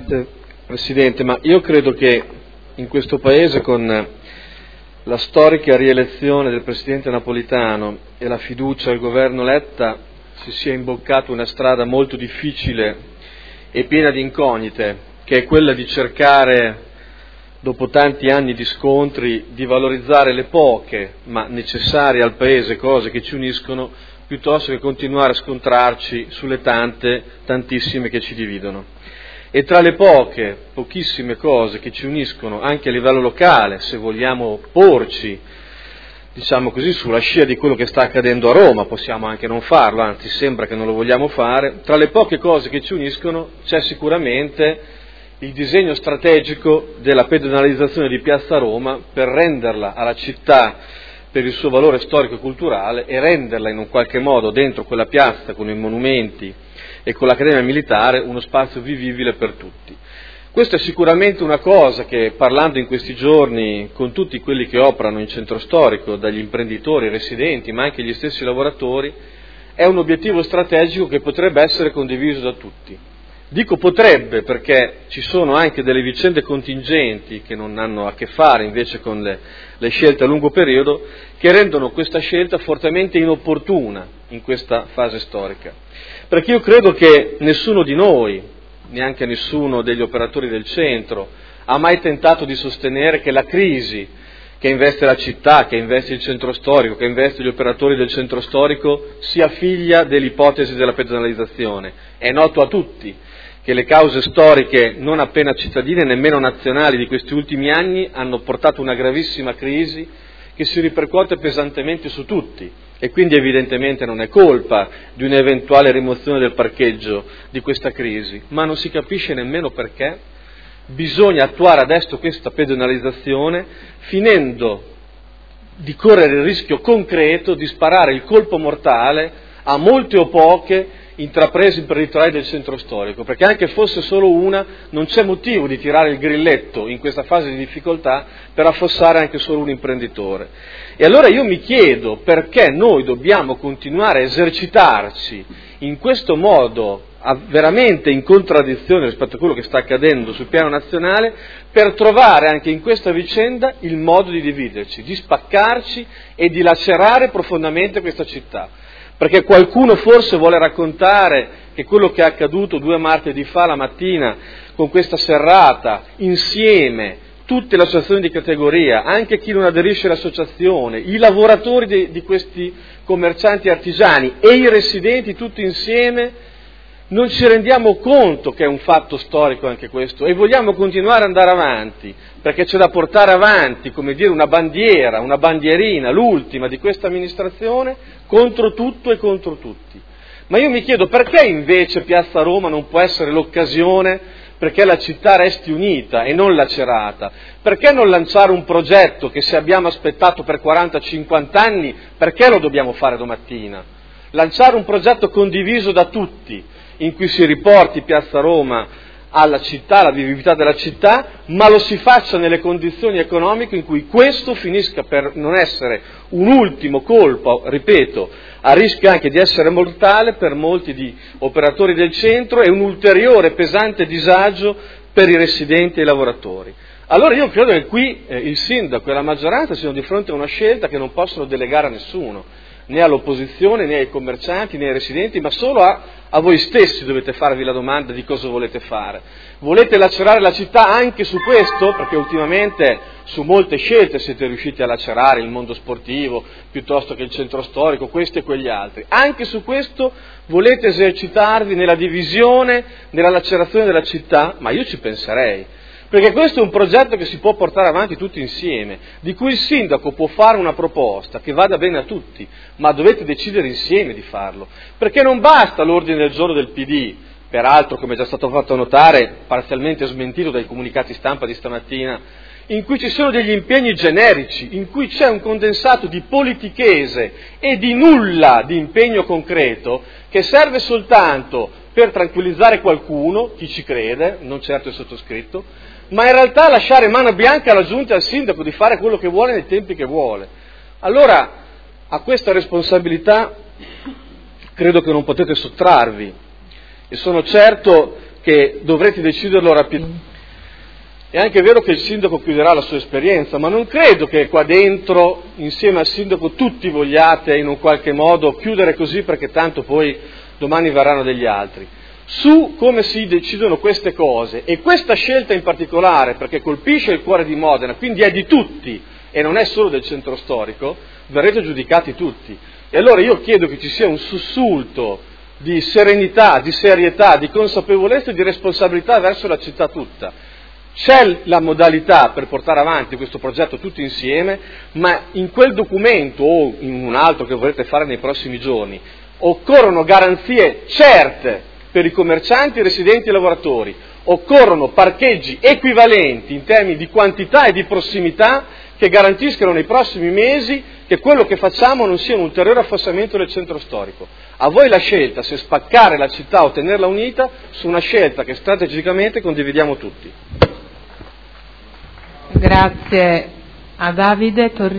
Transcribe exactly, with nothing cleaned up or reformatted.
Grazie Presidente, ma io credo che in questo Paese, con la storica rielezione del Presidente Napolitano e la fiducia al governo Letta, si sia imboccato una strada molto difficile e piena di incognite, che è quella di cercare, dopo tanti anni di scontri, di valorizzare le poche ma necessarie al Paese cose che ci uniscono, piuttosto che continuare a scontrarci sulle tante, tantissime che ci dividono. E tra le poche, pochissime cose che ci uniscono anche a livello locale, se vogliamo porci, diciamo così, sulla scia di quello che sta accadendo a Roma, possiamo anche non farlo, anzi sembra che non lo vogliamo fare, tra le poche cose che ci uniscono c'è sicuramente il disegno strategico della pedonalizzazione di Piazza Roma per renderla alla città, per il suo valore storico e culturale, e renderla in un qualche modo dentro quella piazza con i monumenti e con l'Accademia Militare uno spazio vivibile per tutti. Questa è sicuramente una cosa che, parlando in questi giorni con tutti quelli che operano in centro storico, dagli imprenditori, i residenti, ma anche gli stessi lavoratori, è un obiettivo strategico che potrebbe essere condiviso da tutti. Dico potrebbe perché ci sono anche delle vicende contingenti che non hanno a che fare invece con le, le scelte a lungo periodo, che rendono questa scelta fortemente inopportuna in questa fase storica. Perché io credo che nessuno di noi, neanche nessuno degli operatori del centro, ha mai tentato di sostenere che la crisi che investe la città, che investe il centro storico, che investe gli operatori del centro storico, sia figlia dell'ipotesi della pedonalizzazione. È noto a tutti che le cause storiche non appena cittadine, nemmeno nazionali, di questi ultimi anni hanno portato una gravissima crisi che si ripercuote pesantemente su tutti, e quindi evidentemente non è colpa di un'eventuale rimozione del parcheggio di questa crisi, ma non si capisce nemmeno perché bisogna attuare adesso questa pedonalizzazione, finendo di correre il rischio concreto di sparare il colpo mortale a molte o poche intraprese imprenditoriali del centro storico, perché anche fosse solo una, non c'è motivo di tirare il grilletto in questa fase di difficoltà per affossare anche solo un imprenditore. E allora io mi chiedo perché noi dobbiamo continuare a esercitarci in questo modo, veramente in contraddizione rispetto a quello che sta accadendo sul piano nazionale, per trovare anche in questa vicenda il modo di dividerci, di spaccarci e di lacerare profondamente questa città. Perché qualcuno forse vuole raccontare che quello che è accaduto due martedì fa la mattina con questa serrata, insieme, tutte le associazioni di categoria, anche chi non aderisce all'associazione, i lavoratori di, di questi commercianti artigiani e i residenti tutti insieme, non ci rendiamo conto che è un fatto storico anche questo e vogliamo continuare ad andare avanti, perché c'è da portare avanti, come dire, una bandiera, una bandierina, l'ultima di questa amministrazione, contro tutto e contro tutti. Ma io mi chiedo perché invece Piazza Roma non può essere l'occasione perché la città resti unita e non lacerata? Perché non lanciare un progetto che, se abbiamo aspettato per quaranta cinquanta anni, perché lo dobbiamo fare domattina? Lanciare un progetto condiviso da tutti, in cui si riporti Piazza Roma alla città, alla vivibilità della città, ma lo si faccia nelle condizioni economiche in cui questo finisca per non essere un ultimo colpo, ripeto, a rischio anche di essere mortale per molti di operatori del centro e un ulteriore pesante disagio per i residenti e i lavoratori. Allora io credo che qui eh, il sindaco e la maggioranza siano di fronte a una scelta che non possono delegare a nessuno, né all'opposizione, né ai commercianti, né ai residenti, ma solo a, a voi stessi dovete farvi la domanda di cosa volete fare. Volete lacerare la città anche su questo? Perché ultimamente su molte scelte siete riusciti a lacerare il mondo sportivo, piuttosto che il centro storico, questi e quegli altri. Anche su questo volete esercitarvi nella divisione, nella lacerazione della città? Ma io ci penserei. Perché questo è un progetto che si può portare avanti tutti insieme, di cui il sindaco può fare una proposta che vada bene a tutti, ma dovete decidere insieme di farlo, perché non basta l'ordine del giorno del P D, peraltro, come è già stato fatto notare, parzialmente smentito dai comunicati stampa di stamattina, in cui ci sono degli impegni generici, in cui c'è un condensato di politichese e di nulla di impegno concreto, che serve soltanto per tranquillizzare qualcuno, chi ci crede, non certo il sottoscritto, ma in realtà lasciare mano bianca alla giunta e al sindaco di fare quello che vuole nei tempi che vuole. Allora, a questa responsabilità credo che non potete sottrarvi, e sono certo che che dovrete deciderlo rapidamente. È anche vero che il sindaco chiuderà la sua esperienza, ma non credo che qua dentro, insieme al sindaco, tutti vogliate in un qualche modo chiudere così perché tanto poi domani verranno degli altri. Su come si decidono queste cose, e questa scelta in particolare, perché colpisce il cuore di Modena, quindi è di tutti e non è solo del centro storico, verrete giudicati tutti. E allora io chiedo che ci sia un sussulto di serenità, di serietà, di consapevolezza e di responsabilità verso la città tutta. C'è la modalità per portare avanti questo progetto tutti insieme, ma in quel documento o in un altro che vorrete fare nei prossimi giorni occorrono garanzie certe per i commercianti, i residenti e i lavoratori, occorrono parcheggi equivalenti in termini di quantità e di prossimità che garantiscano nei prossimi mesi che quello che facciamo non sia un ulteriore affossamento del centro storico. A voi la scelta se spaccare la città o tenerla unita su una scelta che strategicamente condividiamo tutti. Grazie a Davide Torri.